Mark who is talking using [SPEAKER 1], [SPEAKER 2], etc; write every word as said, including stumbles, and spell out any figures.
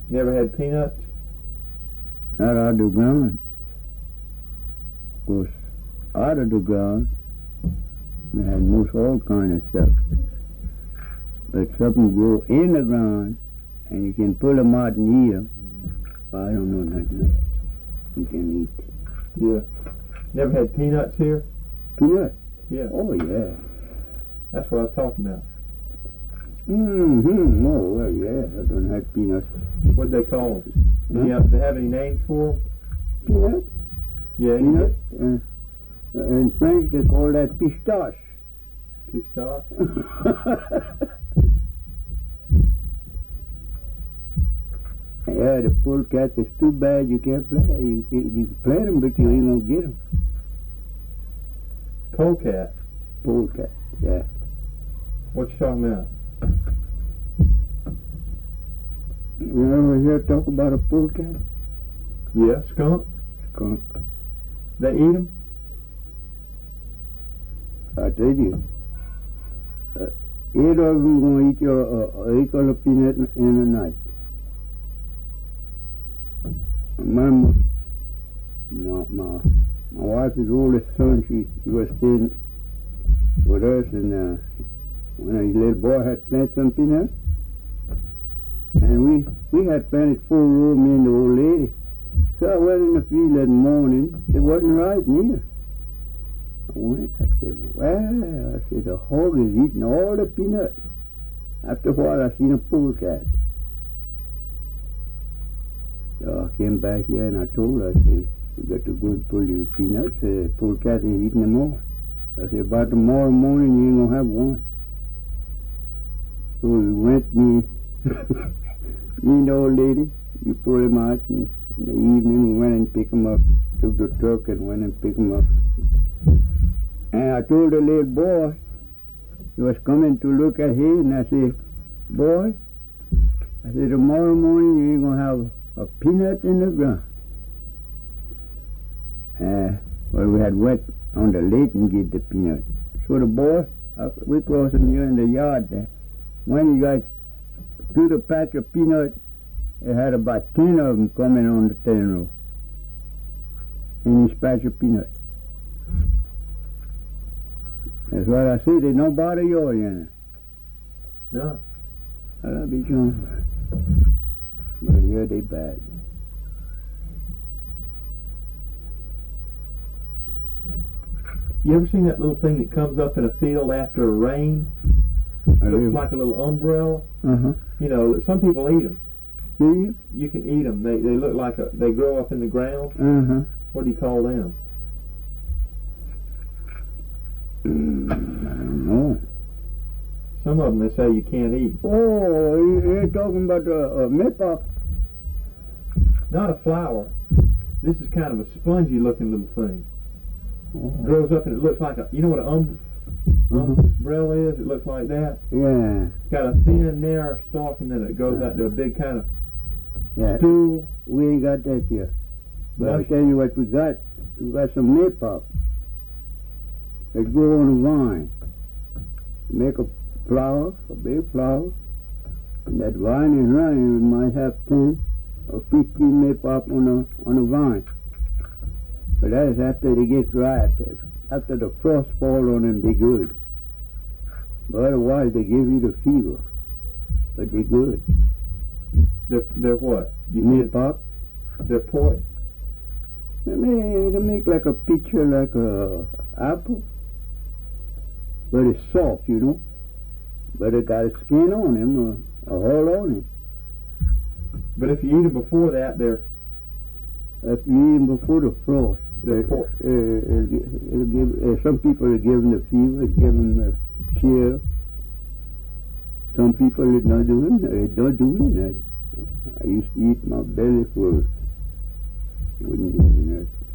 [SPEAKER 1] Never had peanuts?
[SPEAKER 2] Not out of the ground. Of course, out of the ground, they had most all kind of stuff. But something grow in the ground, and you can pull them out and eat them. Well, I don't know nothing. You can eat.
[SPEAKER 1] Yeah. Never had peanuts here?
[SPEAKER 2] Peanut?
[SPEAKER 1] Yeah.
[SPEAKER 2] Oh, yeah.
[SPEAKER 1] That's what I was talking about.
[SPEAKER 2] Mm-hmm. Oh, well, yeah. I don't have peanuts.
[SPEAKER 1] What'd they call them?
[SPEAKER 2] Huh?
[SPEAKER 1] Do you have, they have any names for them?
[SPEAKER 2] Peanut?
[SPEAKER 1] Yeah.
[SPEAKER 2] Peanut? Uh, in French, they call that pistache.
[SPEAKER 1] Pistache?
[SPEAKER 2] Yeah, the polecat is too bad. You can't play. You can, you can play them, but you ain't gonna get them.
[SPEAKER 1] Polecat?
[SPEAKER 2] Polecat, yeah.
[SPEAKER 1] What you talking about?
[SPEAKER 2] You ever hear talk about a polecat?
[SPEAKER 1] Yeah, skunk?
[SPEAKER 2] Skunk.
[SPEAKER 1] They eat them?
[SPEAKER 2] I tell you, uh, eight of them gonna eat your uh, acre of peanut in, in a night. My, my, my, my wife's oldest son, she, she was staying with us, and uh, when a little boy had planted some peanuts, and we we had planted four rows, me and the old lady. So I went in the field that morning, it wasn't right neither. I went, I said, well, I said, the hog is eating all the peanuts. After a while, I seen a polecat. So I came back here and I told her, I said, we got to go and pull your peanuts. The uh, polecat is eating them all. I said, by tomorrow morning, you ain't going to have one. So we went, me, me and the old lady, we pulled them out, and in the evening we went and picked them up, took the truck and went and picked them up. And I told the little boy, he was coming to look at his, and I said, boy, I said, tomorrow morning you ain't going to have a peanut in the ground. Uh, well, we had went on the lake and get the peanut. So the boy, uh, we crossed him here in the yard there. When he got to the patch of peanut, it had about ten of them coming on the ten row. In his patch of peanut. That's what I see. They don't bother you, you know.
[SPEAKER 1] No.
[SPEAKER 2] I'll be John. But here they bad.
[SPEAKER 1] You ever seen that little thing that comes up in a field after a rain?
[SPEAKER 2] I
[SPEAKER 1] Looks
[SPEAKER 2] do.
[SPEAKER 1] like a little umbrella.
[SPEAKER 2] Uh-huh.
[SPEAKER 1] You know, some people eat them.
[SPEAKER 2] Do you?
[SPEAKER 1] You can eat them. They they look like a, they grow up in the ground.
[SPEAKER 2] Uh-huh.
[SPEAKER 1] What do you call them?
[SPEAKER 2] Mm, I don't know.
[SPEAKER 1] Some of them they say you can't eat.
[SPEAKER 2] Oh, you- you're talking about a uh, maypop.
[SPEAKER 1] Not a flower. This is kind of a spongy looking little thing.
[SPEAKER 2] Oh.
[SPEAKER 1] Grows up and it looks like a, you know what an um,
[SPEAKER 2] Uh-huh.
[SPEAKER 1] umbrella is? It looks like that.
[SPEAKER 2] Yeah,
[SPEAKER 1] It's got a thin, narrow stalk and then it goes out to a big kind of
[SPEAKER 2] yeah.
[SPEAKER 1] stool.
[SPEAKER 2] We ain't got that here. But I'll
[SPEAKER 1] Mush-
[SPEAKER 2] tell you what we got. We got some maypop. They grow on a vine. Make a flower, a big flower. And that vine is running. We might have ten or fifteen maypop on a, on a vine. But that is after they get ripe. After the frost fall on them, they good. But otherwise, they give you the fever. But they good.
[SPEAKER 1] They're, they're what? You can't,
[SPEAKER 2] Maypop.
[SPEAKER 1] they're poi.
[SPEAKER 2] They make, they make like a picture, like a apple. But it's soft, you know. But it got a skin on him, a, a hull on it.
[SPEAKER 1] But if you eat them before that, they're
[SPEAKER 2] If you eat them before the frost,
[SPEAKER 1] they're
[SPEAKER 2] uh,
[SPEAKER 1] poi.
[SPEAKER 2] uh, it'll, it'll give, uh, some people will give them the fever, it'll give them a chill. Some people are not doing that. They don't doing that. I used to eat my belly full. Wouldn't do that.